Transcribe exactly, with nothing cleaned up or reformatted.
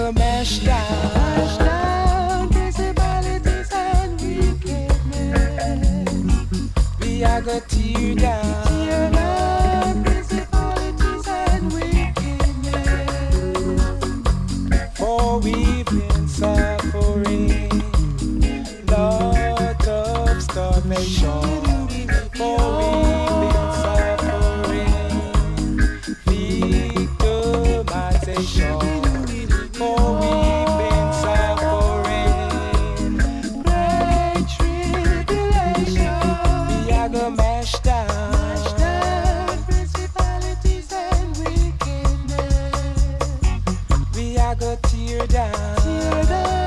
gonna mash down, mash down principalities and wickedness. We are gonna tear down, tear down principalities and wickedness. For we've been suffering lot of starvation. For we've been suffering victimization. For we've been suffering great tribulation. We are gonna mash down, mash down principalities and wickedness. We are gonna tear down, tear down.